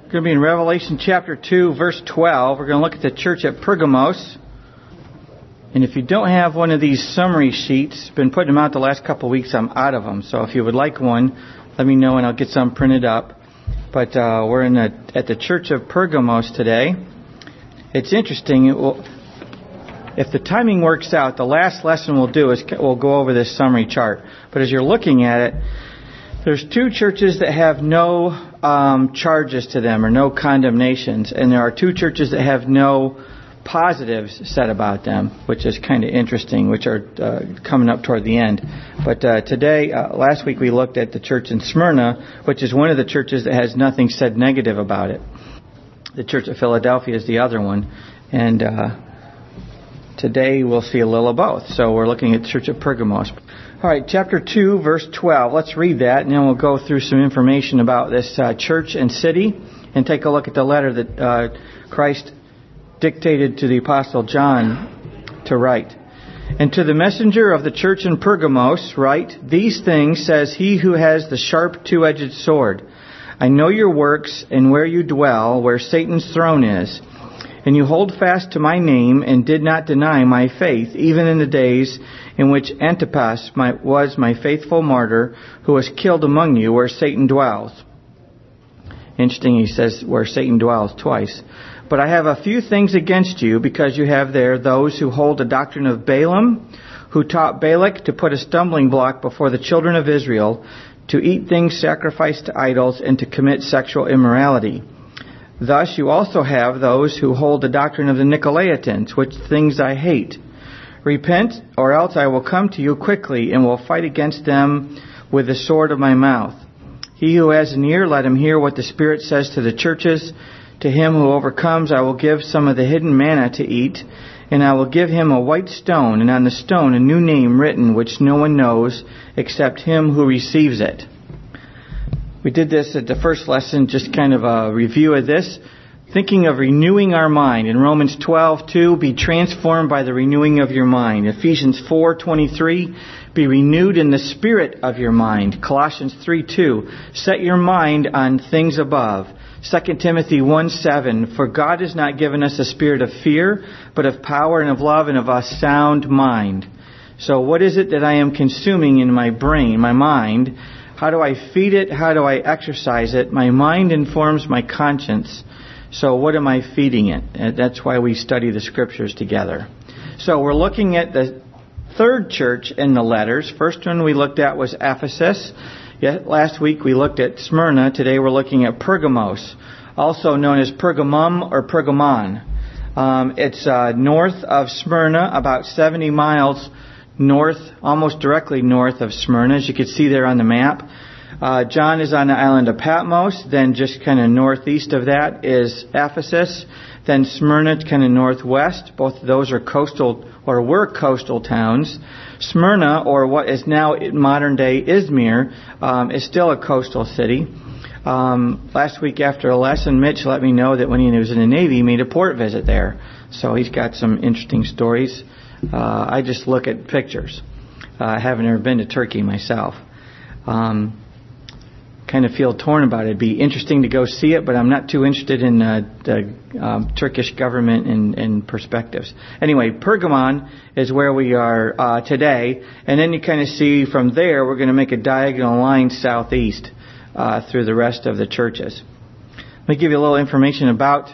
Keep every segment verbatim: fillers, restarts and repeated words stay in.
We're going to be in Revelation chapter two, verse twelve. We're going to look at the church at Pergamos. And if you don't have one of these summary sheets, been putting them out the last couple of weeks, I'm out of them. So if you would like one, let me know and I'll get some printed up. But uh, we're in a, at the church of Pergamos today. It's interesting. It will, if the timing works out, the last lesson we'll do is we'll go over this summary chart. But as you're looking at it, there's two churches that have no um, charges to them or no condemnations. And there are two churches that have no positives said about them, which is kind of interesting, which are uh, coming up toward the end. But uh, today, uh, last week we looked at the church in Smyrna, which is one of the churches that has nothing said negative about it. The church of Philadelphia is the other one. And uh, today we'll see a little of both. So we're looking at the church of Pergamos. All right, chapter two, verse twelve. Let's read that, and then we'll go through some information about this uh, church and city, and take a look at the letter that uh, Christ dictated to the Apostle John to write. And to the messenger of the church in Pergamos write, "These things says he who has the sharp two-edged sword. I know your works and where you dwell, where Satan's throne is. And you hold fast to my name and did not deny my faith, even in the days in which Antipas my, was my faithful martyr, who was killed among you, where Satan dwells." Interesting, he says where Satan dwells twice. "But I have a few things against you, because you have there those who hold the doctrine of Balaam, who taught Balak to put a stumbling block before the children of Israel, to eat things sacrificed to idols, and to commit sexual immorality. Thus you also have those who hold the doctrine of the Nicolaitans, which things I hate. Repent, or else I will come to you quickly, and will fight against them with the sword of my mouth. He who has an ear, let him hear what the Spirit says to the churches. To him who overcomes, I will give some of the hidden manna to eat, and I will give him a white stone, and on the stone a new name written, which no one knows except him who receives it." We did this at the first lesson, just kind of a review of this. Thinking of renewing our mind. In Romans twelve two, be transformed by the renewing of your mind. Ephesians four twenty-three, be renewed in the spirit of your mind. Colossians three two, set your mind on things above. Second Timothy one seven, for God has not given us a spirit of fear, but of power and of love and of a sound mind. So what is it that I am consuming in my brain, my mind? How do I feed it? How do I exercise it? My mind informs my conscience. So what am I feeding it? And that's why we study the scriptures together. So we're looking at the third church in the letters. First one we looked at was Ephesus. Yet last week we looked at Smyrna. Today we're looking at Pergamos, also known as Pergamum or Pergamon. Um, it's uh, north of Smyrna, about seventy miles north, almost directly north of Smyrna, as you can see there on the map. Uh, John is on the island of Patmos. Then just kind of northeast of that is Ephesus. Then Smyrna, kind of northwest. Both of those are coastal, or were coastal towns. Smyrna, or what is now modern day Izmir, um, is still a coastal city. Um, last week after a lesson, Mitch let me know that when he was in the Navy, he made a port visit there. So he's got some interesting stories. Uh, I just look at pictures. Uh, I haven't ever been to Turkey myself. Um, kind of feel torn about it. It'd be interesting to go see it, but I'm not too interested in uh, the um, Turkish government and, and perspectives. Anyway, Pergamon is where we are uh, today, and then you kind of see from there we're going to make a diagonal line southeast uh, through the rest of the churches. Let me give you a little information about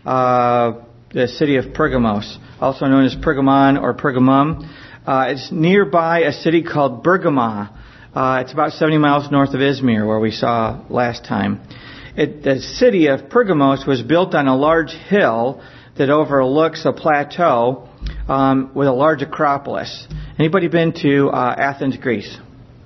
uh, the city of Pergamos, also known as Pergamon or Pergamum. Uh, it's nearby a city called Bergama. Uh, it's about seventy miles north of Izmir, where we saw last time. It, the city of Pergamos was built on a large hill that overlooks a plateau um, with a large acropolis. Anybody been to uh, Athens, Greece?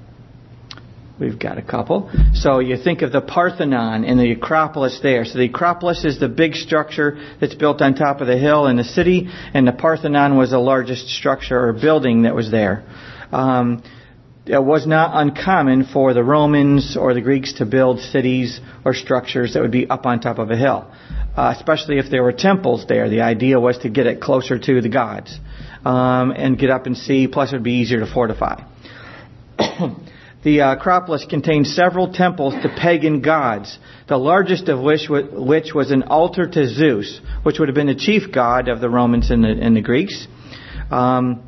We've got a couple. So you think of the Parthenon and the Acropolis there. So the Acropolis is the big structure that's built on top of the hill in the city, and the Parthenon was the largest structure or building that was there. Um, it was not uncommon for the Romans or the Greeks to build cities or structures that would be up on top of a hill, uh, especially if there were temples there. The idea was to get it closer to the gods um, and get up and see, plus it would be easier to fortify. The Acropolis contained several temples to pagan gods, the largest of which which was an altar to Zeus, which would have been the chief god of the Romans and the, and the Greeks. Um,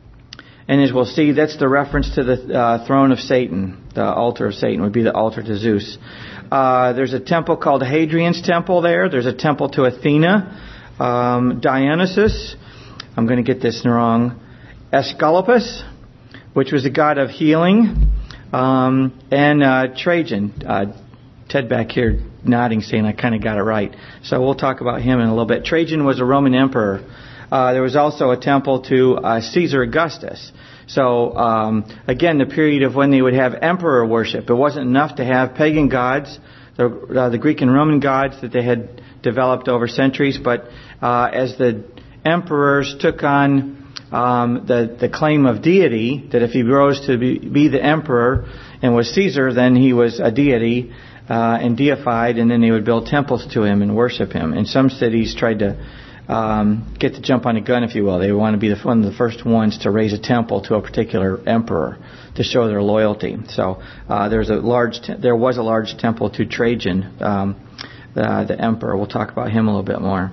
and as we'll see, that's the reference to the uh, throne of Satan. The altar of Satan would be the altar to Zeus. Uh, there's a temple called Hadrian's Temple there. There's a temple to Athena, um, Dionysus. I'm going to get this wrong. Asclepius, which was the god of healing. Um, and uh, Trajan, uh, Ted back here nodding, saying I kind of got it right. So we'll talk about him in a little bit. Trajan was a Roman emperor. Uh, there was also a temple to uh, Caesar Augustus. So um, again, the period of when they would have emperor worship. It wasn't enough to have pagan gods, the, uh, the Greek and Roman gods that they had developed over centuries, but uh, as the emperors took on Um, the, the claim of deity, that if he rose to be, be the emperor and was Caesar, then he was a deity uh, and deified, and then they would build temples to him and worship him. And some cities tried to um, get the jump on the gun, if you will. They would want to be the, one of the first ones to raise a temple to a particular emperor to show their loyalty. So uh, there's a large, te- there was a large temple to Trajan, um, the, the emperor. We'll talk about him a little bit more.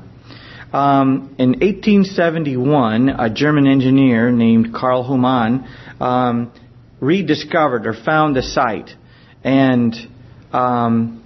Um, in eighteen seventy-one, a German engineer named Karl Humann um, rediscovered or found the site, and um,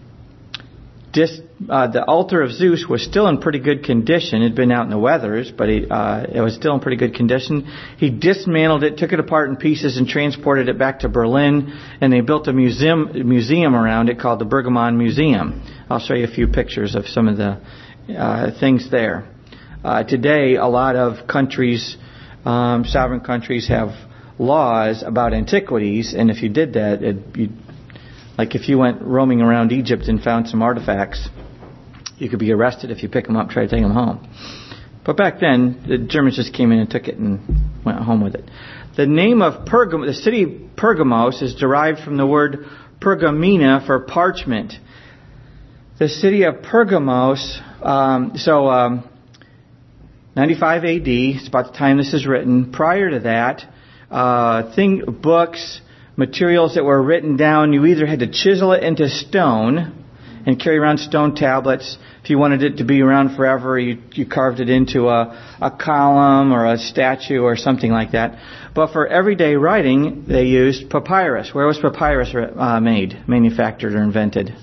dis, uh, the altar of Zeus was still in pretty good condition. It had been out in the weathers, but it, uh, it was still in pretty good condition. He dismantled it, took it apart in pieces, and transported it back to Berlin, and they built a museum museum around it called the Pergamon Museum. I'll show you a few pictures of some of the uh, things there. Uh, today, a lot of countries, um, sovereign countries, have laws about antiquities, and if you did that, it, you, like if you went roaming around Egypt and found some artifacts, you could be arrested if you pick them up, try to take them home. But back then, the Germans just came in and took it and went home with it. The name of Pergam, the city Pergamos, is derived from the word pergamena for parchment. The city of Pergamos, um, so. Um, ninety-five A D, it's about the time this is written. Prior to that, uh, thing, books, materials that were written down, you either had to chisel it into stone and carry around stone tablets. If you wanted it to be around forever, you, you carved it into a, a column or a statue or something like that. But for everyday writing, they used papyrus. Where was papyrus uh, made, manufactured, or invented?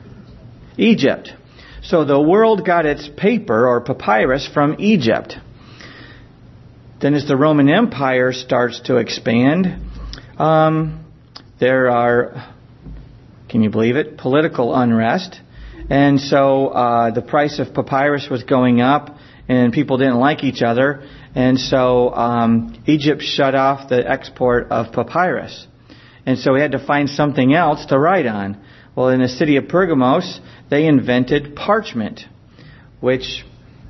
Egypt. So the world got its paper or papyrus from Egypt. Then as the Roman Empire starts to expand, um, there are, can you believe it, political unrest. And so uh, the price of papyrus was going up and people didn't like each other. And so um, Egypt shut off the export of papyrus. And so we had to find something else to write on. Well, in the city of Pergamos, they invented parchment, which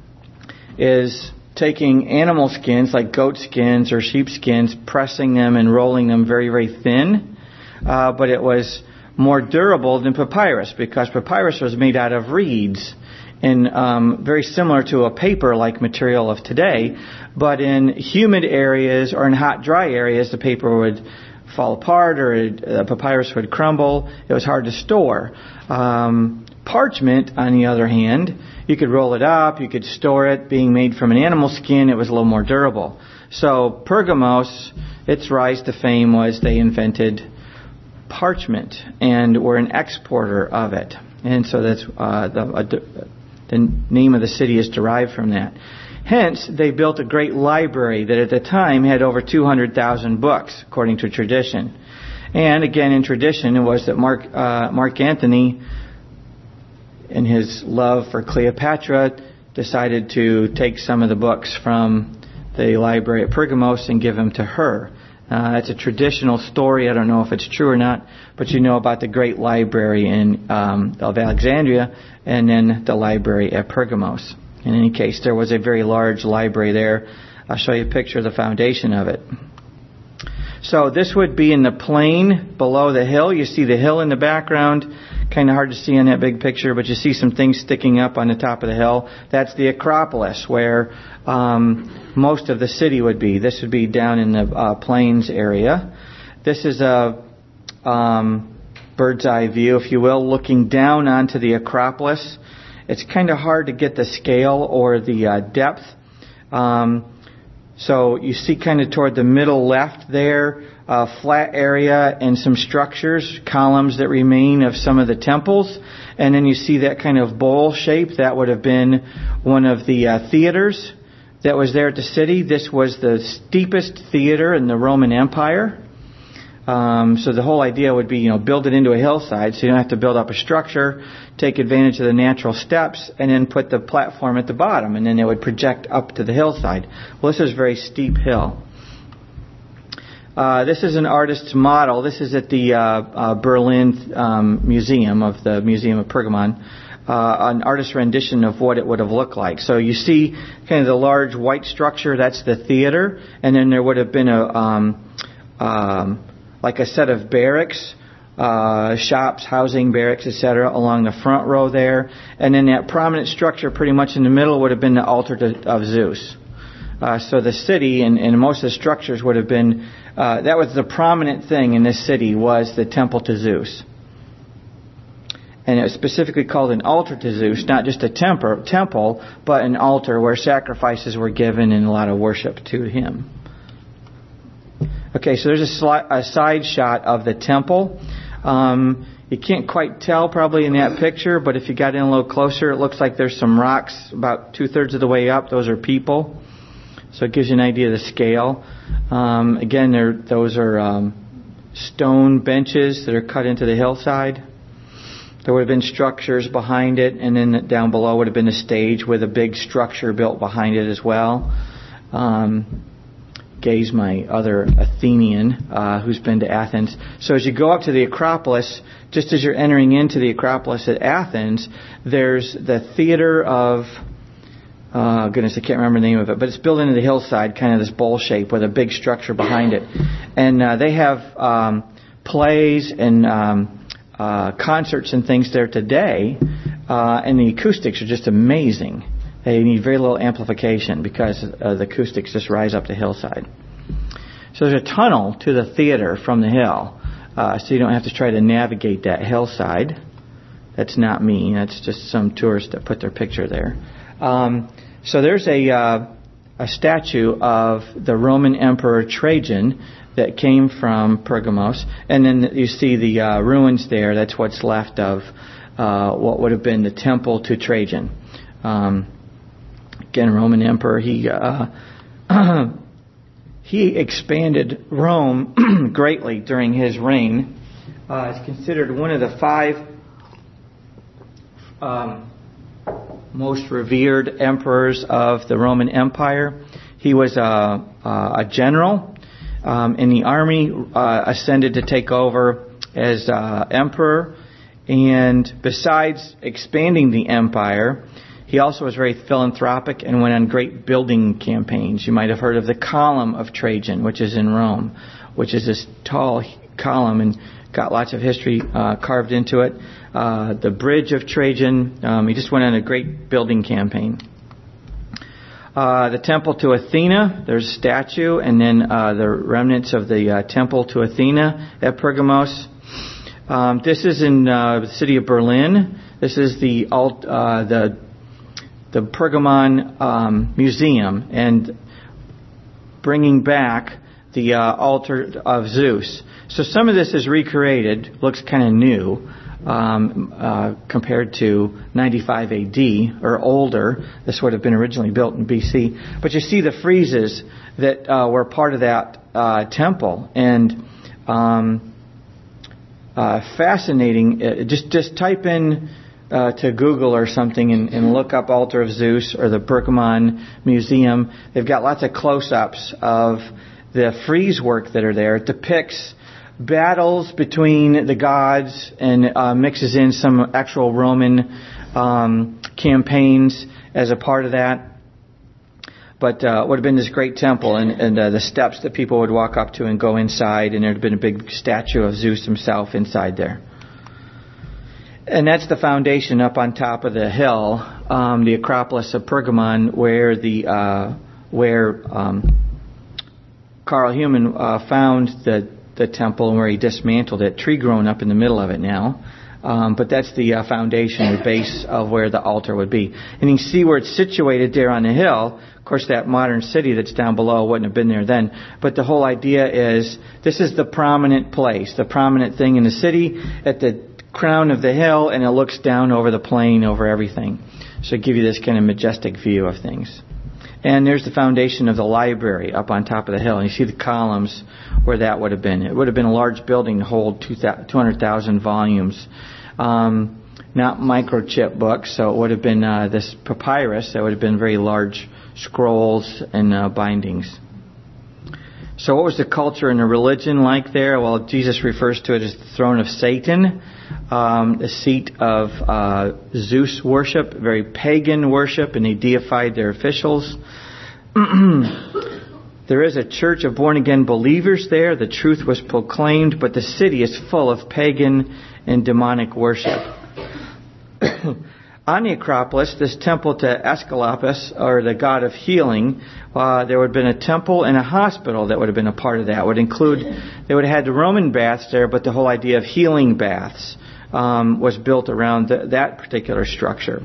is taking animal skins like goat skins or sheep skins, pressing them and rolling them very, very thin. Uh, but it was more durable than papyrus because papyrus was made out of reeds and um, very similar to a paper-like material of today. But in humid areas or in hot, dry areas, the paper would fall apart or the papyrus would crumble. It was hard to store. Um, parchment, on the other hand, you could roll it up, you could store it. Being made from an animal skin, it was a little more durable. So Pergamos, its rise to fame was they invented parchment and were an exporter of it. And so that's uh, the, uh, the name of the city is derived from that. Hence, they built a great library that at the time had over two hundred thousand books, according to tradition. And again, in tradition, it was that Mark, uh, Mark Antony, in his love for Cleopatra, decided to take some of the books from the library at Pergamos and give them to her. Uh, that's a traditional story. I don't know if it's true or not, but you know about the great library in um, of Alexandria and then the library at Pergamos. In any case, there was a very large library there. I'll show you a picture of the foundation of it. So this would be in the plain below the hill. You see the hill in the background. Kind of hard to see in that big picture, but you see some things sticking up on the top of the hill. That's the Acropolis, where um, most of the city would be. This would be down in the uh, plains area. This is a um, bird's eye view, if you will, looking down onto the Acropolis. It's kind of hard to get the scale or the uh, depth. Um, so you see kind of toward the middle left there, a flat area and some structures, columns that remain of some of the temples. And then you see that kind of bowl shape. That would have been one of the uh, theaters that was there at the city. This was the steepest theater in the Roman Empire. Um, so the whole idea would be, you know, build it into a hillside so you don't have to build up a structure, take advantage of the natural steps, and then put the platform at the bottom, and then it would project up to the hillside. Well, this is a very steep hill. Uh, this is an artist's model. This is at the uh, uh, Berlin um, Museum of the Museum of Pergamon. Uh, an artist's rendition of what it would have looked like. So you see kind of the large white structure, that's the theater, and then there would have been a um, um, like a set of barracks, uh, shops, housing, barracks, et cetera, along the front row there. And then that prominent structure pretty much in the middle would have been the altar to, of Zeus. Uh, so the city and, and most of the structures would have been, uh, that was the prominent thing in this city was the temple to Zeus. And it was specifically called an altar to Zeus, not just a temper, temple, but an altar where sacrifices were given and a lot of worship to him. Okay, so there's a, sli- a side shot of the temple. Um, you can't quite tell probably in that picture, but if you got in a little closer, it looks like there's some rocks about two-thirds of the way up. Those are people. So it gives you an idea of the scale. Um, again, there, those are um, stone benches that are cut into the hillside. There would have been structures behind it, and then down below would have been a stage with a big structure built behind it as well. Um, Gay's my other Athenian uh, who's been to Athens. So as you go up to the Acropolis, just as you're entering into the Acropolis at Athens, there's the theater of, uh, goodness, I can't remember the name of it, but it's built into the hillside, kind of this bowl shape with a big structure behind it. And uh, they have um, plays and um, uh, concerts and things there today, uh, and the acoustics are just amazing. They need very little amplification because uh, the acoustics just rise up the hillside. So there's a tunnel to the theater from the hill, uh, so you don't have to try to navigate that hillside. That's not me. That's just some tourist that put their picture there. Um, so there's a uh, a statue of the Roman Emperor Trajan that came from Pergamos, and then you see the uh, ruins there. That's what's left of uh, what would have been the temple to Trajan. Um, Again, Roman emperor, he uh, he expanded Rome greatly during his reign. Uh, it's considered one of the five um, most revered emperors of the Roman Empire. He was a, a general um, in the army, uh, ascended to take over as uh, emperor, and besides expanding the empire, he also was very philanthropic and went on great building campaigns. You might have heard of the Column of Trajan, which is in Rome, which is this tall column and got lots of history uh, carved into it. Uh, the Bridge of Trajan, um, he just went on a great building campaign. Uh, the Temple to Athena, there's a statue, and then uh, the remnants of the uh, Temple to Athena at Pergamos. Um, this is in uh, the city of Berlin. This is the alt, uh, the the Pergamon um, Museum, and bringing back the uh, altar of Zeus. So some of this is recreated, looks kind of new um, uh, compared to ninety-five A D or older. This would have been originally built in B C. But you see the friezes that uh, were part of that uh, temple, and um, uh, fascinating. Uh, just just type in Uh, to Google or something and, and look up Altar of Zeus or the Pergamon Museum. They've got lots of close-ups of the frieze work that are there. It depicts battles between the gods and uh, mixes in some actual Roman um, campaigns as a part of that. But uh, it would have been this great temple and, and uh, the steps that people would walk up to and go inside, and there would have been a big statue of Zeus himself inside there. And that's the foundation up on top of the hill, um, the Acropolis of Pergamon, where the uh, where um, Carl Humann uh, found the the temple and where he dismantled it. Tree growing up in the middle of it now. Um, but that's the uh, foundation, the base of where the altar would be. And you can see where it's situated there on the hill. Of course, that modern city that's down below wouldn't have been there then. But the whole idea is this is the prominent place, the prominent thing in the city at the crown of the hill, and it looks down over the plain, over everything. So give you this kind of majestic view of things. And there's the foundation of the library up on top of the hill. And you see the columns where that would have been. It would have been a large building to hold two hundred thousand volumes. Um, not microchip books, so it would have been uh, this papyrus. That would have been very large scrolls and uh, bindings. So what was the culture and the religion like there? Well, Jesus refers to it as the throne of Satan, um, the seat of uh, Zeus worship, very pagan worship, and they deified their officials. There is a church of born-again believers there. The truth was proclaimed, but the city is full of pagan and demonic worship. On the Acropolis, this temple to Aesculapius, or the god of healing, uh, there would have been a temple and a hospital that would have been a part of that. It would include, they would have had the Roman baths there, but the whole idea of healing baths um, was built around the, that particular structure.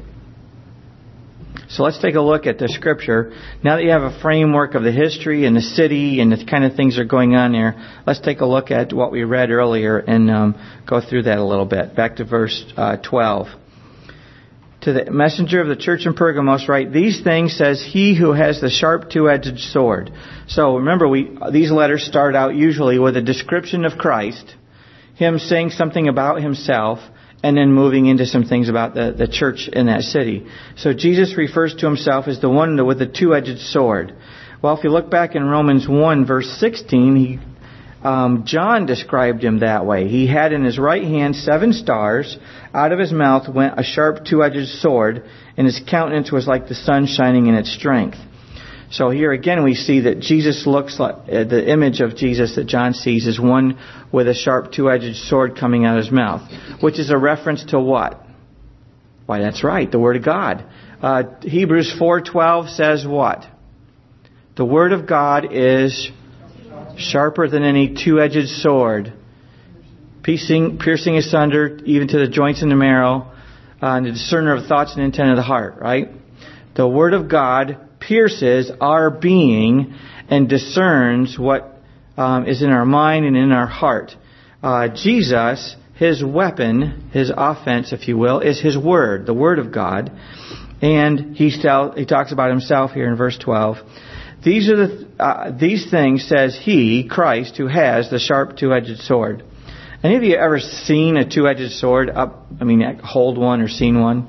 So let's take a look at the scripture. Now that you have a framework of the history and the city and the kind of things that are going on there, let's take a look at what we read earlier and um, go through that a little bit. Back to verse uh, twelve. To the messenger of the church in Pergamos write, these things says he who has the sharp two-edged sword. So remember, we these letters start out usually with a description of Christ, him saying something about himself, and then moving into some things about the, the church in that city. So Jesus refers to himself as the one with the two-edged sword. Well, if you look back in Romans one, verse sixteen, he, um, John described him that way. He had in his right hand seven stars. Out of his mouth went a sharp two-edged sword, and his countenance was like the sun shining in its strength. So here again we see that Jesus looks like, uh, the image of Jesus that John sees is one with a sharp two-edged sword coming out of his mouth, which is a reference to what? Why, that's right, the Word of God. Uh, Hebrews four twelve says what? The Word of God is sharper than any two-edged sword, piercing, piercing asunder even to the joints and the marrow, uh, and the discerner of thoughts and intent of the heart, right? The Word of God pierces our being and discerns what um, is in our mind and in our heart. Uh, Jesus, his weapon, his offense, if you will, is his Word, the Word of God. And he, tell, he talks about himself here in verse twelve. These are the uh, these things says he, Christ, who has the sharp two-edged sword. Any of you ever seen a two-edged sword up? I mean, hold one or seen one?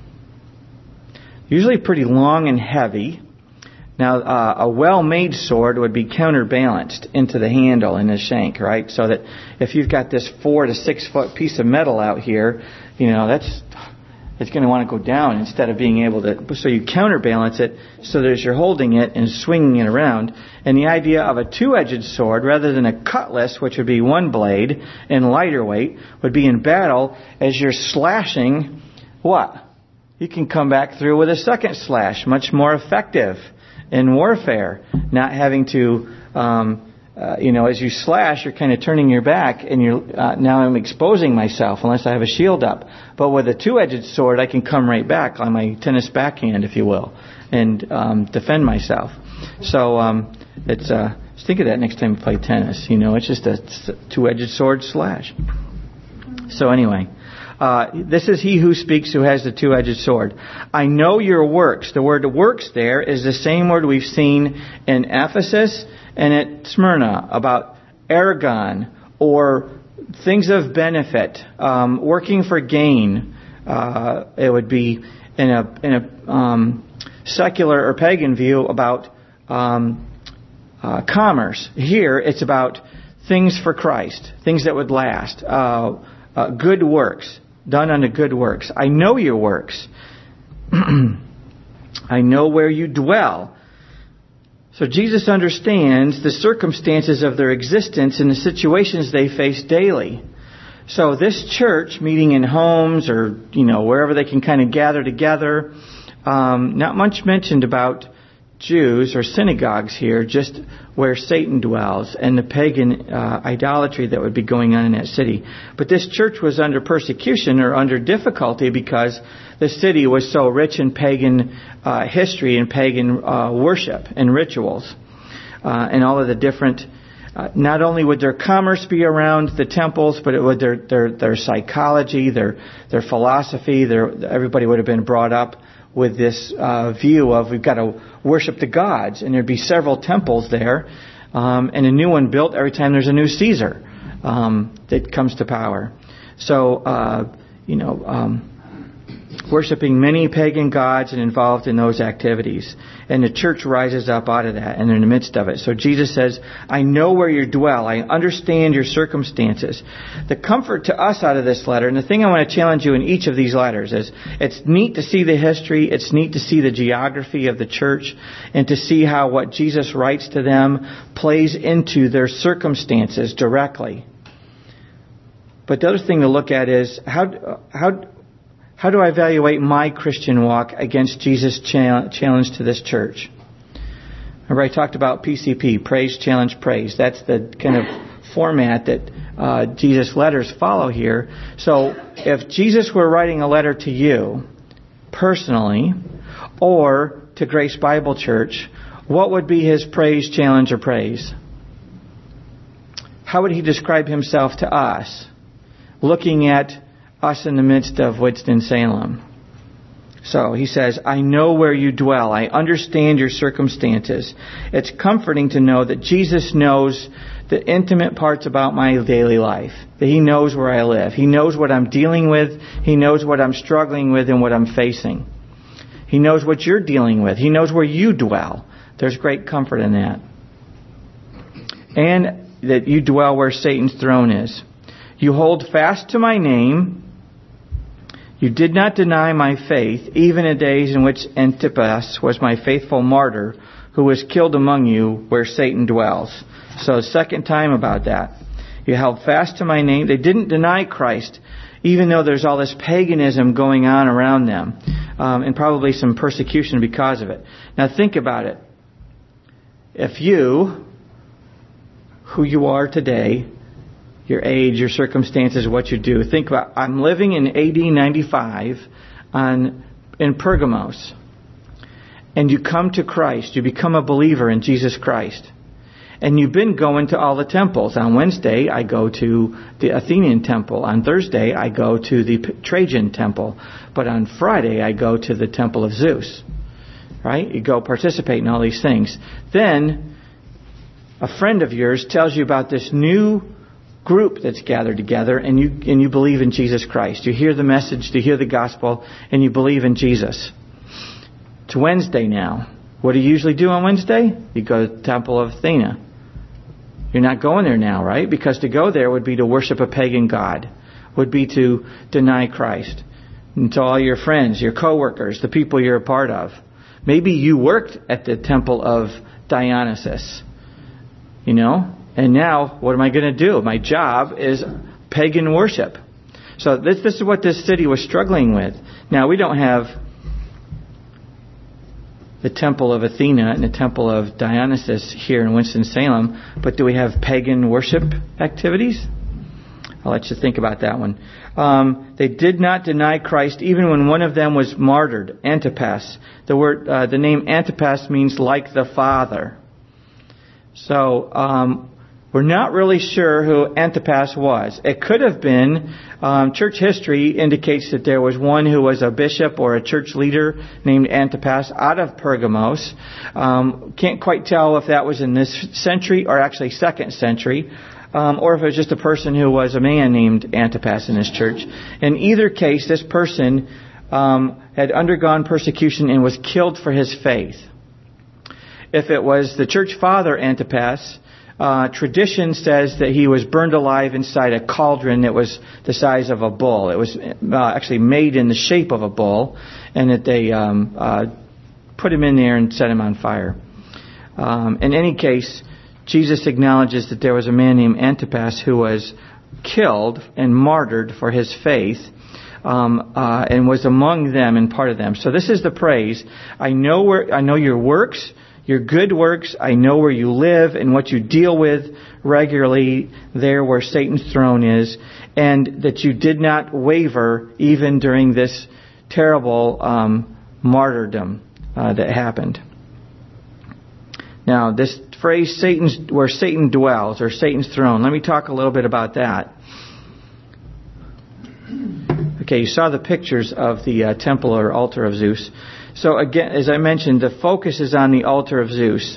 Usually pretty long and heavy. Now, uh, a well-made sword would be counterbalanced into the handle and the shank, right? So that if you've got this four to six foot piece of metal out here, you know, that's it's going to want to go down instead of being able to. So you counterbalance it so that as you're holding it and swinging it around. And the idea of a two-edged sword rather than a cutlass, which would be one blade and lighter weight, would be in battle as you're slashing. What? You can come back through with a second slash, much more effective in warfare, not having to, um, uh, you know, as you slash, you're kind of turning your back, and you're uh, now I'm exposing myself unless I have a shield up. But with a two-edged sword, I can come right back on my tennis backhand, if you will, and um, defend myself. So um, it's uh, just think of that next time you play tennis. You know, it's just a two-edged sword slash. So anyway. Uh, this is he who speaks who has the two-edged sword. I know your works. The word works there is the same word we've seen in Ephesus and at Smyrna about ergon or things of benefit, um, working for gain. Uh, it would be in a in a um, secular or pagan view about um, uh, commerce. Here it's about things for Christ, things that would last, uh, uh, good works. Done unto good works. I know your works. I know where you dwell. So Jesus understands the circumstances of their existence and the situations they face daily. So this church, meeting in homes or, you know, wherever they can kind of gather together, um, not much mentioned about Jews or synagogues here, just where Satan dwells, and the pagan uh, idolatry that would be going on in that city. But this church was under persecution or under difficulty because the city was so rich in pagan uh, history and pagan uh, worship and rituals, uh, and all of the different. Uh, not only would their commerce be around the temples, but it would their their their psychology, their their philosophy. Their everybody would have been brought up with this uh, view of we've got to worship the gods, and there'd be several temples there, um, and a new one built every time there's a new Caesar um, that comes to power. So, uh, you know, um, worshiping many pagan gods and involved in those activities. And the church rises up out of that and in the midst of it. So Jesus says, I know where you dwell. I understand your circumstances. The comfort to us out of this letter, and the thing I want to challenge you in each of these letters is, it's neat to see the history, it's neat to see the geography of the church, and to see how what Jesus writes to them plays into their circumstances directly. But the other thing to look at is, how how How do I evaluate my Christian walk against Jesus' challenge to this church? Remember I talked about P C P, praise, challenge, praise. That's the kind of format that uh, Jesus' letters follow here. So if Jesus were writing a letter to you personally or to Grace Bible Church, what would be his praise, challenge, or praise? How would he describe himself to us, looking at us in the midst of Winston-Salem? So he says, I know where you dwell. I understand your circumstances. It's comforting to know that Jesus knows the intimate parts about my daily life. That he knows where I live. He knows what I'm dealing with. He knows what I'm struggling with and what I'm facing. He knows what you're dealing with. He knows where you dwell. There's great comfort in that. And that you dwell where Satan's throne is. You hold fast to my name. You did not deny my faith, even in days in which Antipas was my faithful martyr, who was killed among you where Satan dwells. So second time about that. You held fast to my name. They didn't deny Christ, even though there's all this paganism going on around them, um, and probably some persecution because of it. Now think about it. If you, who you are today, your age, your circumstances, what you do. Think about, I'm living in A D ninety-five on, in Pergamos. And you come to Christ. You become a believer in Jesus Christ. And you've been going to all the temples. On Wednesday, I go to the Athenian temple. On Thursday, I go to the Trajan temple. But on Friday, I go to the temple of Zeus. Right? You go participate in all these things. Then, a friend of yours tells you about this new group that's gathered together, and you and you believe in Jesus Christ. You hear the message, you hear the gospel, and you believe in Jesus. It's Wednesday now. What do you usually do on Wednesday? You go to the Temple of Athena. You're not going there now, right? Because to go there would be to worship a pagan god, would be to deny Christ. And to all your friends, your coworkers, the people you're a part of. Maybe you worked at the temple of Dionysus, you know? And now, what am I going to do? My job is pagan worship. So this, this is what this city was struggling with. Now, we don't have the temple of Athena and the temple of Dionysus here in Winston-Salem, but do we have pagan worship activities? I'll let you think about that one. Um, they did not deny Christ even when one of them was martyred, Antipas. The word, uh, the name Antipas means like the Father. So, um, we're not really sure who Antipas was. It could have been, um, church history indicates that there was one who was a bishop or a church leader named Antipas out of Pergamos. Um, can't quite tell if that was in this century or actually second century, um, or if it was just a person who was a man named Antipas in this church. In either case, this person um, had undergone persecution and was killed for his faith. If it was the church father Antipas, Uh, tradition says that he was burned alive inside a cauldron that was the size of a bull. It was uh, actually made in the shape of a bull, and that they um, uh, put him in there and set him on fire. Um, in any case, Jesus acknowledges that there was a man named Antipas who was killed and martyred for his faith, um, uh, and was among them and part of them. So this is the praise. I know where I know your works. Your good works, I know where you live and what you deal with regularly there where Satan's throne is, and that you did not waver even during this terrible um, martyrdom uh, that happened. Now, this phrase, Satan's, where Satan dwells, or Satan's throne, let me talk a little bit about that. Okay, you saw the pictures of the uh, temple or altar of Zeus. So again, as I mentioned, the focus is on the altar of Zeus.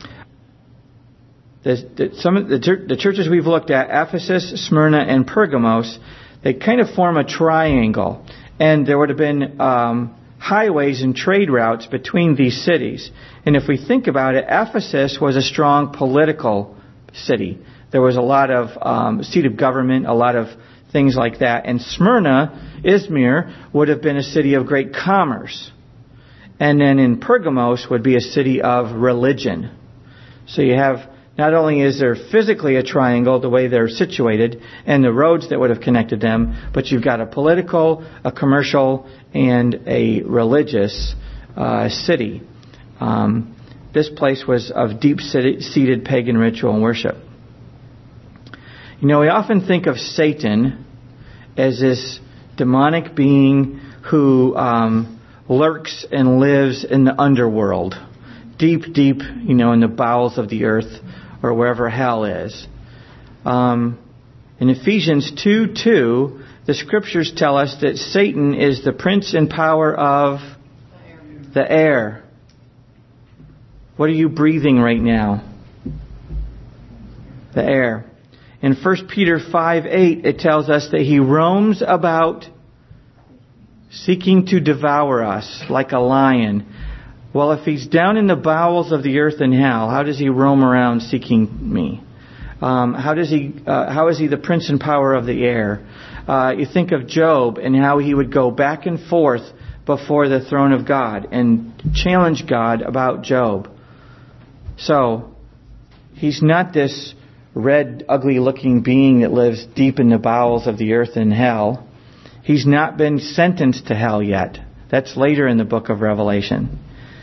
The, the, some of the, the churches we've looked at, Ephesus, Smyrna, and Pergamos, they kind of form a triangle. And there would have been um, highways and trade routes between these cities. And if we think about it, Ephesus was a strong political city. There was a lot of um, seat of government, a lot of things like that. And Smyrna, Izmir, would have been a city of great commerce. And then in Pergamos would be a city of religion. So you have, not only is there physically a triangle, the way they're situated, and the roads that would have connected them, but you've got a political, a commercial, and a religious uh, city. Um, this place was of deep-seated pagan ritual and worship. You know, we often think of Satan as this demonic being who um, lurks and lives in the underworld, deep, deep, you know, in the bowels of the earth, or wherever hell is. Um, in Ephesians two two, the Scriptures tell us that Satan is the prince and power of the air. What are you breathing right now? The air. In First Peter five eight, it tells us that he roams about seeking to devour us like a lion. Well, if he's down in the bowels of the earth and hell, how does he roam around seeking me? Um, how does he? Uh, how is he the prince and power of the air? Uh, you think of Job and how he would go back and forth before the throne of God and challenge God about Job. So, he's not this red, ugly-looking being that lives deep in the bowels of the earth and hell. He's not been sentenced to hell yet. That's later in the book of Revelation.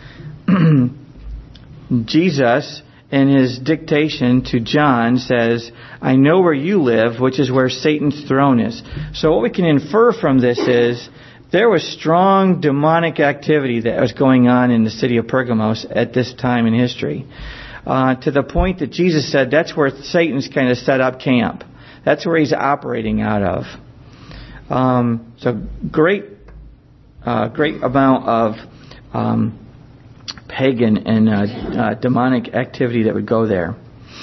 Jesus, in his dictation to John, says, I know where you live, which is where Satan's throne is. So what we can infer from this is there was strong demonic activity that was going on in the city of Pergamos at this time in history. Uh, to the point that Jesus said that's where Satan's kind of set up camp. That's where he's operating out of. Um, so great, uh, great amount of um, pagan and uh, uh, demonic activity that would go there.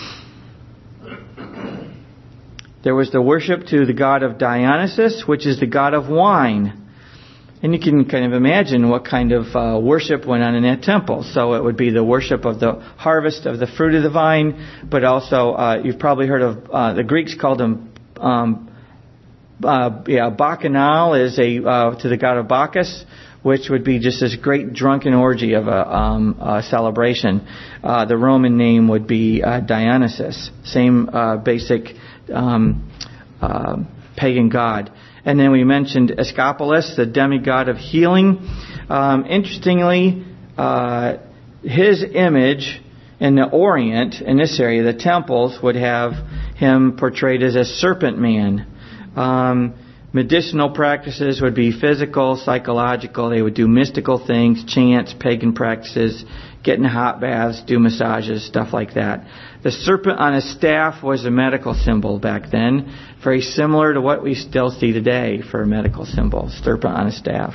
There was the worship to the god of Dionysus, which is the god of wine. And you can kind of imagine what kind of uh, worship went on in that temple. So it would be the worship of the harvest of the fruit of the vine, but also uh, you've probably heard of uh, the Greeks called them um, uh, yeah, Bacchanal is a uh, to the god of Bacchus, which would be just this great drunken orgy of a, um, a celebration. Uh, the Roman name would be uh, Dionysus, same uh, basic um, uh, pagan god. And then we mentioned Escapulus, the demigod of healing. Um, interestingly, uh, his image in the Orient, in this area, the temples would have him portrayed as a serpent man. Um, medicinal practices would be physical, psychological. They would do mystical things, chants, pagan practices, get in hot baths, do massages, stuff like that. The serpent on a staff was a medical symbol back then, very similar to what we still see today for a medical symbol, serpent on a staff.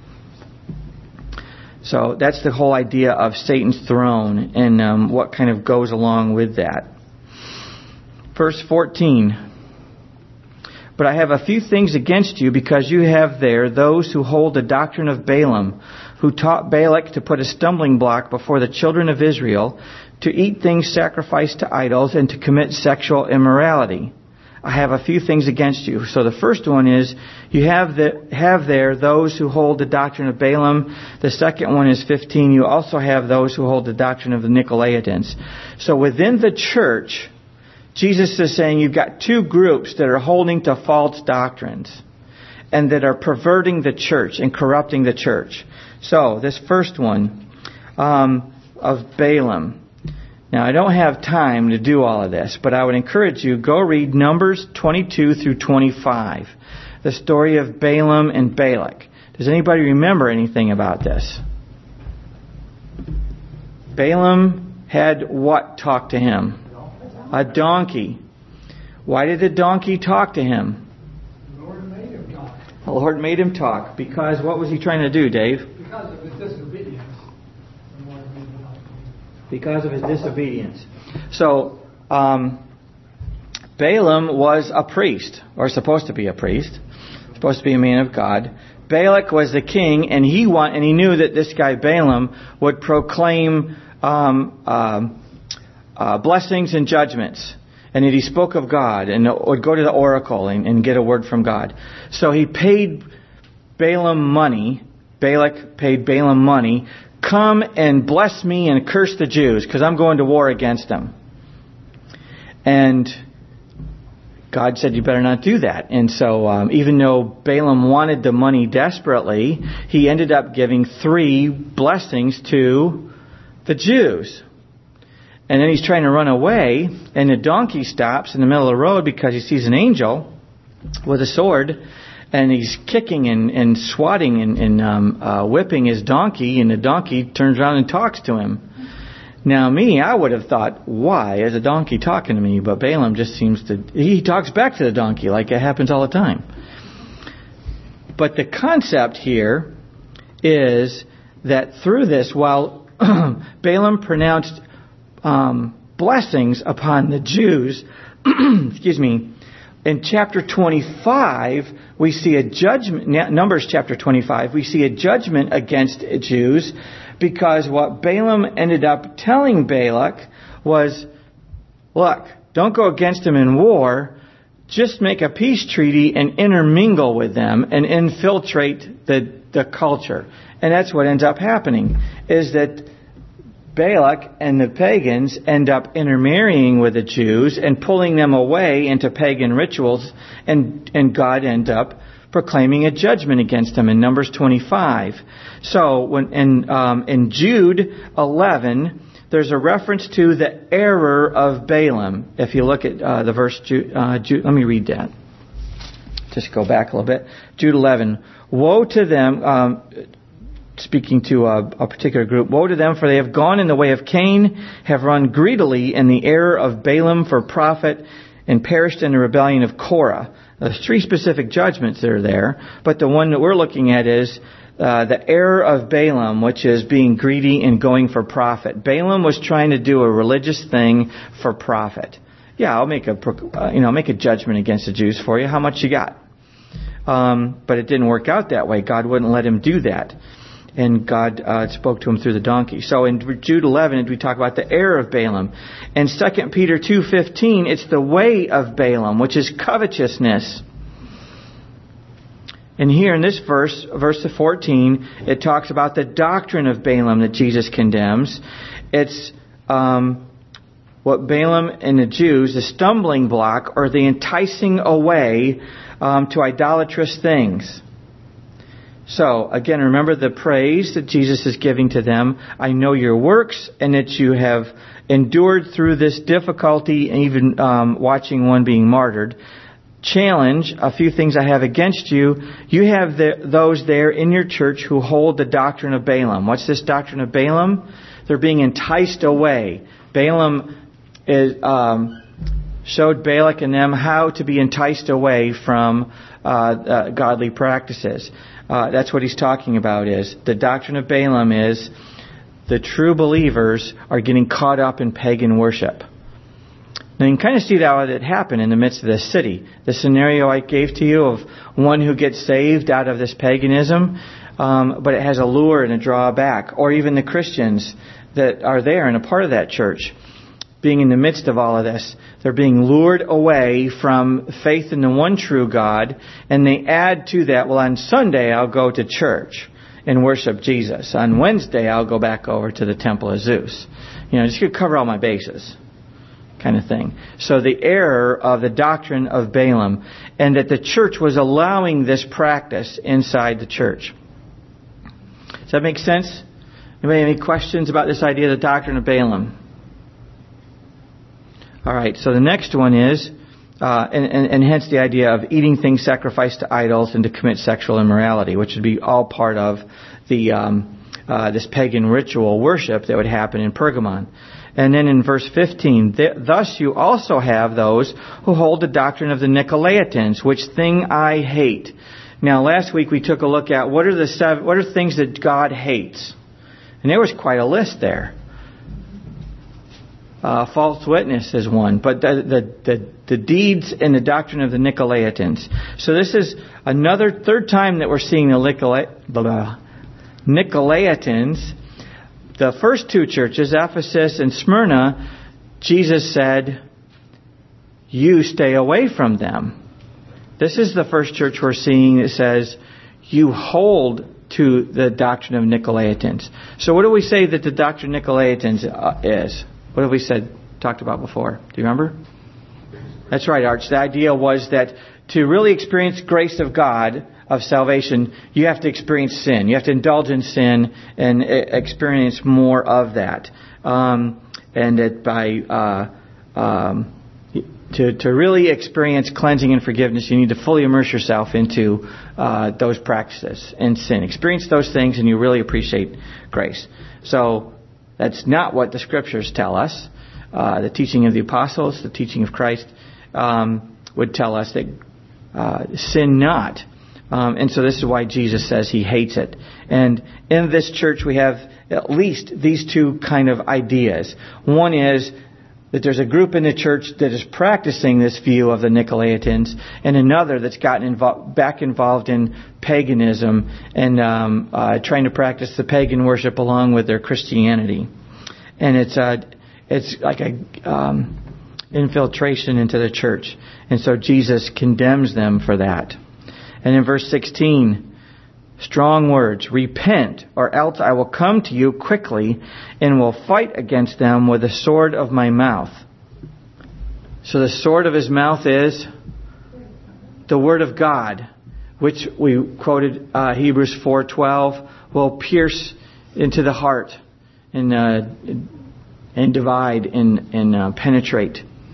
So that's the whole idea of Satan's throne and um, what kind of goes along with that. Verse fourteen. But I have a few things against you, because you have there those who hold the doctrine of Balaam, who taught Balak to put a stumbling block before the children of Israel, to eat things sacrificed to idols, and to commit sexual immorality. I have a few things against you. So the first one is, you have the, have there those who hold the doctrine of Balaam. The second one is fifteen. You also have those who hold the doctrine of the Nicolaitans. So within the church, Jesus is saying you've got two groups that are holding to false doctrines and that are perverting the church and corrupting the church. So this first one, um, of Balaam. Now, I don't have time to do all of this, but I would encourage you, go read Numbers twenty-two through twenty-five. The story of Balaam and Balak. Does anybody remember anything about this? Balaam had what talk to him? A donkey. Why did the donkey talk to him? The Lord made him talk. The Lord made him talk. Because what was he trying to do, Dave? Because of his disobedience. The Lord made him talk. Because of his disobedience. So, um, Balaam was a priest, or supposed to be a priest, supposed to be a man of God. Balak was the king, and he want, and he knew that this guy Balaam would proclaim um, uh, uh, blessings and judgments, and that he spoke of God, and would go to the oracle and, and get a word from God. So he paid Balaam money. Balak paid Balaam money. Come and bless me and curse the Jews, because I'm going to war against them. And God said, you better not do that. And so um, even though Balaam wanted the money desperately, he ended up giving three blessings to the Jews. And then he's trying to run away, and the donkey stops in the middle of the road because he sees an angel with a sword, and he's kicking and, and swatting and, and um, uh, whipping his donkey, and the donkey turns around and talks to him. Now, me, I would have thought, why is a donkey talking to me? But Balaam just seems to, he talks back to the donkey like it happens all the time. But the concept here is that through this, while Balaam pronounced um, blessings upon the Jews, excuse me, in chapter twenty-five, we see a judgment, Numbers chapter twenty-five, we see a judgment against Jews, because what Balaam ended up telling Balak was, look, don't go against them in war, just make a peace treaty and intermingle with them and infiltrate the, the culture. And that's what ends up happening, is that Balak and the pagans end up intermarrying with the Jews and pulling them away into pagan rituals, and, and God ends up proclaiming a judgment against them in Numbers twenty-five. So when in um, in Jude eleven, there's a reference to the error of Balaam. If you look at uh, the verse, Jude, uh, Jude, let me read that. Just go back a little bit. Jude eleven. Woe to them, um, speaking to a, a particular group, woe to them, for they have gone in the way of Cain, have run greedily in the error of Balaam for profit, and perished in the rebellion of Korah. There's three specific judgments that are there, but the one that we're looking at is uh, the error of Balaam, which is being greedy and going for profit. Balaam was trying to do a religious thing for profit. Yeah, I'll make a uh, you know make a judgment against the Jews for you. How much you got? Um, but it didn't work out that way. God wouldn't let him do that, and God uh, spoke to him through the donkey. So in Jude eleven, we talk about the error of Balaam. In Second Peter two fifteen, it's the way of Balaam, which is covetousness. And here in this verse, verse fourteen, it talks about the doctrine of Balaam that Jesus condemns. It's um, what Balaam and the Jews, the stumbling block, or the enticing away um, to idolatrous things. So, again, remember the praise that Jesus is giving to them. I know your works, and that you have endured through this difficulty, and even um, watching one being martyred. Challenge, a few things I have against you. You have the, those there in your church who hold the doctrine of Balaam. What's this doctrine of Balaam? They're being enticed away. Balaam is, um, showed Balak and them how to be enticed away from uh, uh, godly practices. Uh, that's what he's talking about. Is the doctrine of Balaam is the true believers are getting caught up in pagan worship. Now you can kind of see that it happened in the midst of this city. The scenario I gave to you of one who gets saved out of this paganism, um, but it has a lure and a drawback. Or even the Christians that are there and a part of that church, being in the midst of all of this, they're being lured away from faith in the one true God, and they add to that, well, on Sunday I'll go to church and worship Jesus. On Wednesday I'll go back over to the temple of Zeus. You know, just to cover all my bases, kind of thing. So the error of the doctrine of Balaam, and that the church was allowing this practice inside the church. Does that make sense? Anybody have any questions about this idea of the doctrine of Balaam? All right, so the next one is, uh, and, and, and hence the idea of eating things sacrificed to idols and to commit sexual immorality, which would be all part of the um, uh, this pagan ritual worship that would happen in Pergamon. And then in verse fifteen, thus you also have those who hold the doctrine of the Nicolaitans, which thing I hate. Now, last week we took a look at what are the seven, what are things that God hates, and there was quite a list there. Uh, false witness is one, but the, the the the deeds and the doctrine of the Nicolaitans. So this is another third time that we're seeing the Nicola, Nicolaitans. The first two churches, Ephesus and Smyrna, Jesus said, "You stay away from them." This is the first church we're seeing that says, "You hold to the doctrine of Nicolaitans." So what do we say that the doctrine of Nicolaitans uh, is? What have we said, talked about before? Do you remember? That's right, Arch. The idea was that to really experience grace of God, of salvation, you have to experience sin. You have to indulge in sin and experience more of that. Um, and that by uh, um, to to really experience cleansing and forgiveness, you need to fully immerse yourself into uh, those practices and sin. Experience those things, and you really appreciate grace. So that's not what the Scriptures tell us. Uh, the teaching of the apostles, the teaching of Christ, um, would tell us that uh, sin not. Um, and so this is why Jesus says He hates it. And in this church we have at least these two kind of ideas. One is that there's a group in the church that is practicing this view of the Nicolaitans, and another that's gotten invo- back involved in paganism and um, uh, trying to practice the pagan worship along with their Christianity. And it's uh, it's like a um, infiltration into the church. And so Jesus condemns them for that. And in verse sixteen, strong words, repent, or else I will come to you quickly and will fight against them with the sword of my mouth. So the sword of his mouth is the word of God, which we quoted uh, Hebrews four twelve, will pierce into the heart and uh, and divide and, and uh, penetrate.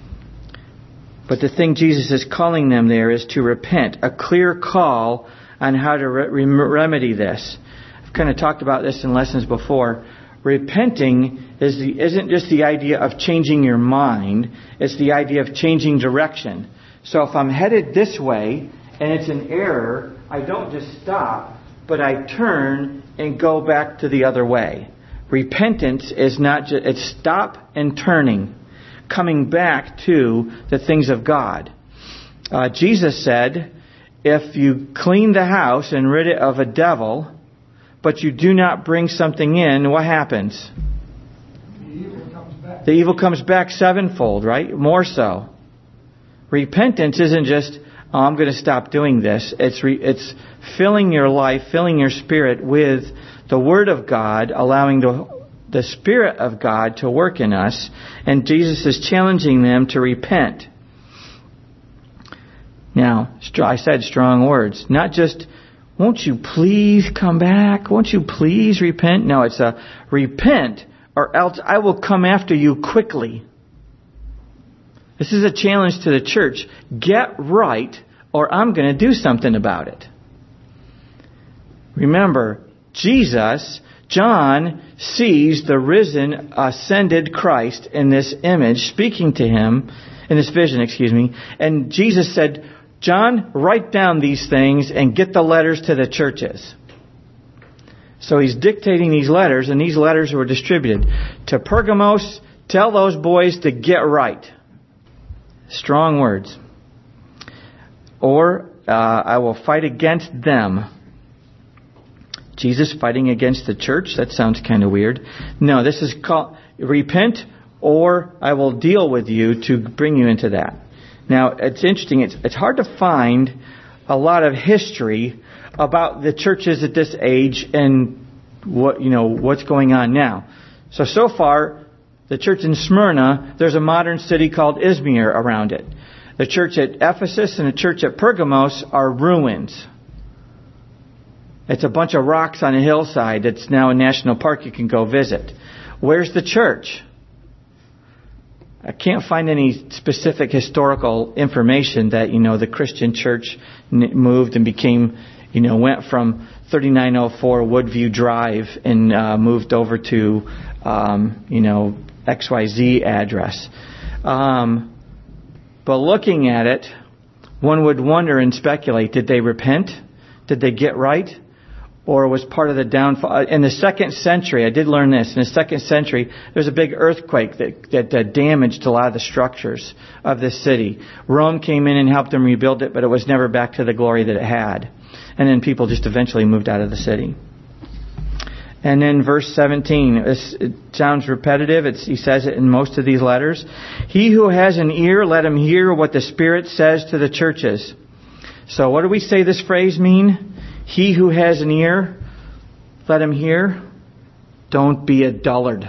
But the thing Jesus is calling them there is to repent, a clear call on how to re- remedy this. I've kind of talked about this in lessons before. Repenting is the, isn't just the idea of changing your mind, it's the idea of changing direction. So if I'm headed this way and it's an error, I don't just stop, but I turn and go back to the other way. Repentance is not just, it's stop and turning, coming back to the things of God. Uh, Jesus said, if you clean the house and rid it of a devil, but you do not bring something in, what happens? The evil comes back. The evil comes back sevenfold, right? More so. Repentance isn't just, oh, I'm going to stop doing this. It's re- it's filling your life, filling your spirit with the Word of God, allowing the, the Spirit of God to work in us. And Jesus is challenging them to repent. Now, I said strong words. Not just, won't you please come back? Won't you please repent? No, it's a repent or else I will come after you quickly. This is a challenge to the church. Get right or I'm going to do something about it. Remember, Jesus, John sees the risen, ascended Christ in this image, speaking to him, in this vision, excuse me. And Jesus said, John, write down these things and get the letters to the churches. So he's dictating these letters, and these letters were distributed. To Pergamos, tell those boys to get right. Strong words. Or, uh, I will fight against them. Jesus fighting against the church? That sounds kind of weird. No, this is called repent, or I will deal with you to bring you into that. Now, it's interesting. It's it's hard to find a lot of history about the churches at this age and what you know what's going on now. So so far, the church in Smyrna, there's a modern city called Izmir around it. The church at Ephesus and the church at Pergamos are ruins. It's a bunch of rocks on a hillside that's now a national park you can go visit. Where's the church? I can't find any specific historical information that, you know, the Christian church moved and became, you know, went from thirty-nine oh four Woodview Drive and uh, moved over to, um, you know, X Y Z address. Um, but looking at it, one would wonder and speculate, did they repent? Did they get right? Or was part of the downfall? In the second century, I did learn this, in the second century, there was a big earthquake that, that uh, damaged a lot of the structures of this city. Rome came in and helped them rebuild it, but it was never back to the glory that it had. And then people just eventually moved out of the city. And then verse seventeen, this, it sounds repetitive. It's, he says it in most of these letters. He who has an ear, let him hear what the Spirit says to the churches. So what do we say this phrase mean? He who has an ear, let him hear. Don't be a dullard.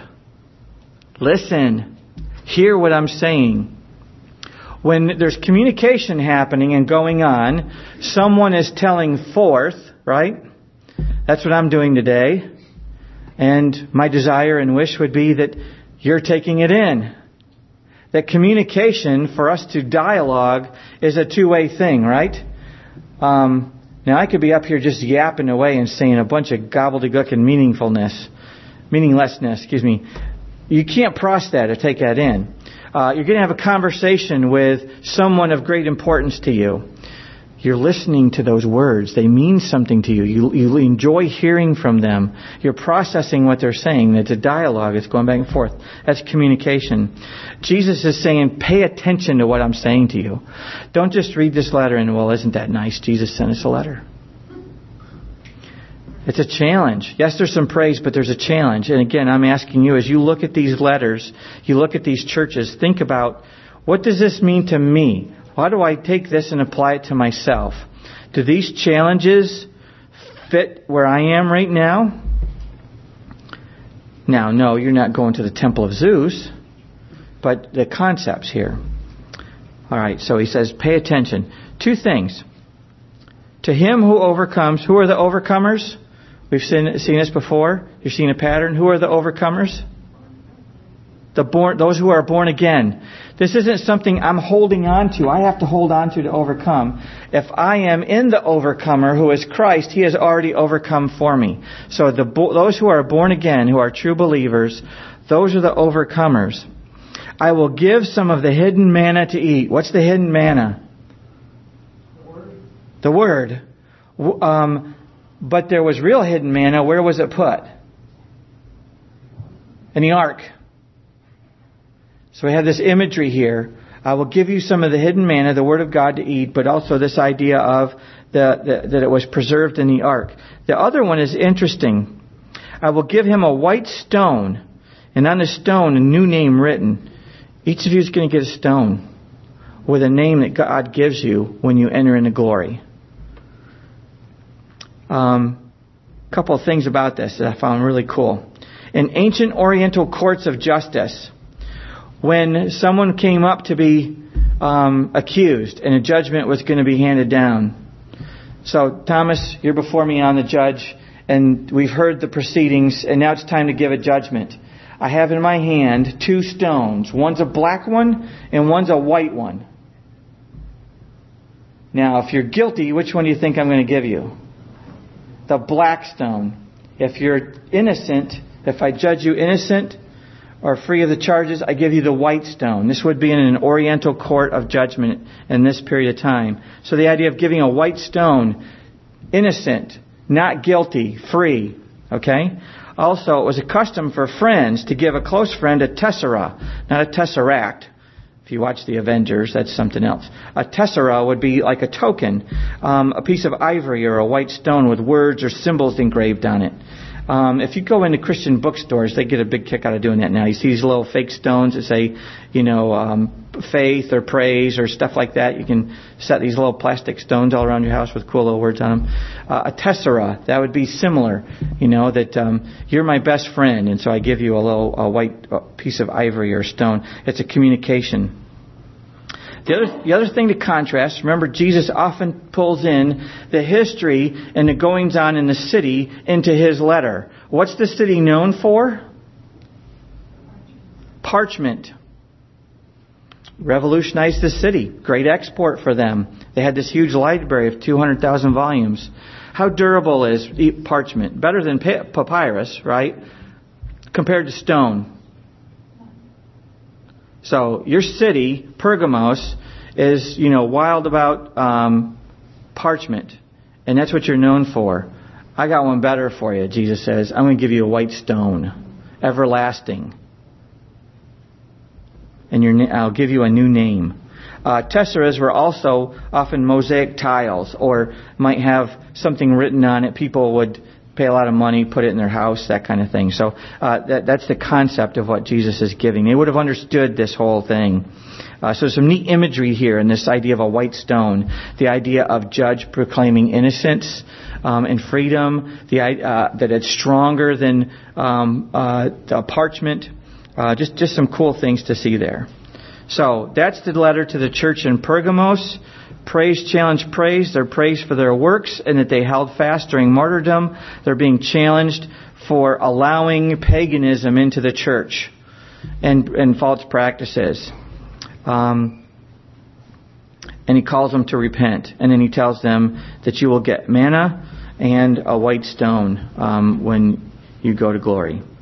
Listen. Hear what I'm saying. When there's communication happening and going on, someone is telling forth, right? That's what I'm doing today. And my desire and wish would be that you're taking it in. That communication, for us to dialogue, is a two-way thing, right? Um... Now, I could be up here just yapping away and saying a bunch of gobbledygook and meaningfulness, meaninglessness, excuse me. You can't process that or take that in. Uh, you're going to have a conversation with someone of great importance to you. You're listening to those words. They mean something to you. You, you enjoy hearing from them. You're processing what they're saying. It's a dialogue. It's going back and forth. That's communication. Jesus is saying, pay attention to what I'm saying to you. Don't just read this letter and, well, isn't that nice? Jesus sent us a letter. It's a challenge. Yes, there's some praise, but there's a challenge. And again, I'm asking you, as you look at these letters, you look at these churches, think about, what does this mean to me? How do I take this and apply it to myself? Do these challenges fit where I am right now? Now, no, you're not going to the temple of Zeus, but the concepts here. All right, so he says, pay attention. Two things. To him who overcomes, who are the overcomers? We've seen, seen this before. You've seen a pattern. Who are the overcomers? The born, those who are born again. This isn't something I'm holding on to. I have to hold on to to overcome. If I am in the overcomer who is Christ, He has already overcome for me. So the those who are born again, who are true believers, those are the overcomers. I will give some of the hidden manna to eat. What's the hidden manna? The Word. The Word. Um, but there was real hidden manna. Where was it put? In the ark. So we have this imagery here. I will give you some of the hidden manna, the Word of God, to eat, but also this idea of the, the, that it was preserved in the ark. The other one is interesting. I will give him a white stone, and on the stone a new name written. Each of you is going to get a stone with a name that God gives you when you enter into glory. Um, a couple of things about this that I found really cool. In ancient Oriental courts of justice, when someone came up to be um, accused and a judgment was going to be handed down. So, Thomas, you're before me on the judge, and we've heard the proceedings, and now it's time to give a judgment. I have in my hand two stones. One's a black one, and one's a white one. Now, if you're guilty, which one do you think I'm going to give you? The black stone. If you're innocent, if I judge you innocent or free of the charges, I give you the white stone. This would be in an Oriental court of judgment in this period of time. So the idea of giving a white stone, innocent, not guilty, free. Okay? Also, it was a custom for friends to give a close friend a tessera, not a tesseract. If you watch the Avengers, that's something else. A tessera would be like a token, um, a piece of ivory or a white stone with words or symbols engraved on it. Um, if you go into Christian bookstores, they get a big kick out of doing that now. You see these little fake stones that say, you know, um, faith or praise or stuff like that. You can set these little plastic stones all around your house with cool little words on them. Uh, a tessera, that would be similar, you know, that um, you're my best friend, and so I give you a little a white piece of ivory or stone. It's a communication. The other, the other thing to contrast, remember Jesus often pulls in the history and the goings on in the city into his letter. What's the city known for? Parchment. Revolutionized the city. Great export for them. They had this huge library of two hundred thousand volumes. How durable is parchment? Better than papyrus, right? Compared to stone. So your city, Pergamos, is, you know, wild about um, parchment. And that's what you're known for. I got one better for you, Jesus says. I'm going to give you a white stone. Everlasting. And your, I'll give you a new name. Uh, tesseras were also often mosaic tiles, or might have something written on it. People would pay a lot of money, put it in their house, that kind of thing. So uh, that, that's the concept of what Jesus is giving. They would have understood this whole thing. Uh, so some neat imagery here in this idea of a white stone. The idea of judge proclaiming innocence um, and freedom. The uh, that it's stronger than um, uh, the parchment. Uh, just, just some cool things to see there. So that's the letter to the church in Pergamos. Praise, challenge, praise. They're praised for their works and that they held fast during martyrdom. They're being challenged for allowing paganism into the church and, and false practices. Um, and he calls them to repent. And then he tells them that you will get manna and a white stone um, when you go to glory.